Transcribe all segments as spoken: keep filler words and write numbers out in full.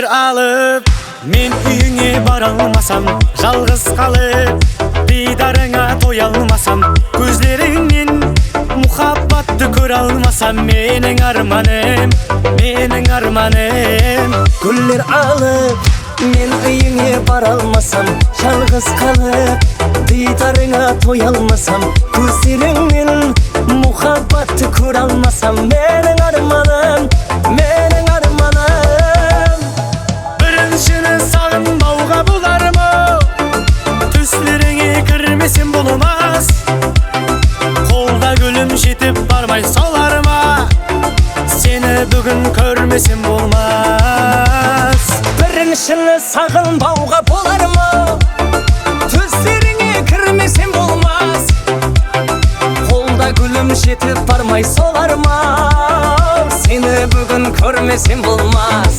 Güller alıp men uyuңе bara almasam, жалгыз калып дидарыңа тоя алмасам, көзлеріңнен мухаббатты көрө алмасам, менің арманым, менің арманым. Güller alıp men uyuңе bara almasam, жалгыз калып дидарыңа тоя алмасам, көзлеріңнен мухаббатты көрө алмасам, менің арманым, менің арманым. Біріншіні сағынбауға болармы? Түслеріңе кірмесем болмас. Қолда гүлім жетіп бармай солар ма? Сені бүгін көрмесем болмас. Біріншіні сағынбауға болармы? Түслеріңе кірмесем болмас. Қолда гүлім жетіп бармай солар ма? Сені бүгін көрмесем болмас.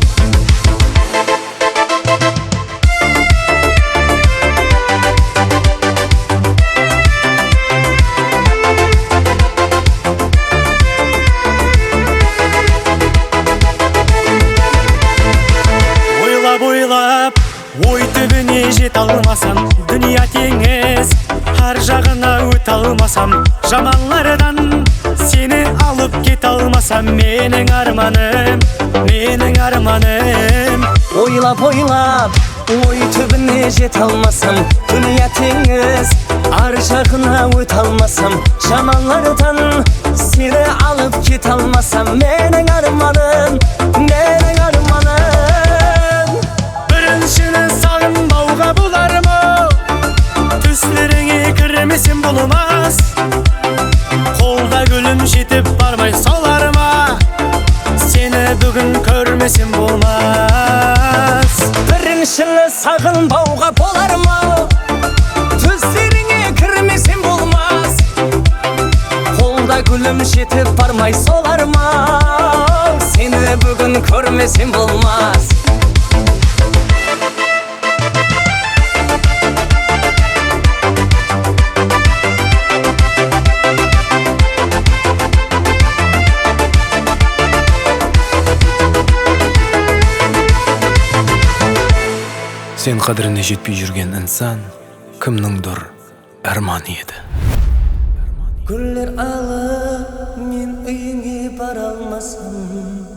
Ойлап, ой түбіне жет алмасам, дүния теңіз, ар жағына өт алмасам, жаманлардан сені алып кет алмасам, менің арманым, менің арманым. Ойлап, ойлап, ой түбіне жет алмасам, дүния теңіз, ар жағына өт алмасам, жаманлардан сені алып кет алмасам, менің арманым, менің арманым. Біріншіні сағынбауға болармы? Түслеріңе кірмесем болмас. Қолда гүлім жетіп бармай солар ма? Сені бүгін көрмесем болмас. Біріншіні сағынбауға болармы? Түслеріңе кірмесем болмас. Қолда гүлім жетіп бармай солар ма? Сені бүгін көрмесем болмас. Сен қадіріне жетпей жүрген инсан кімніңдір арманы еді. Güller alıp men uyuңе bara almasam,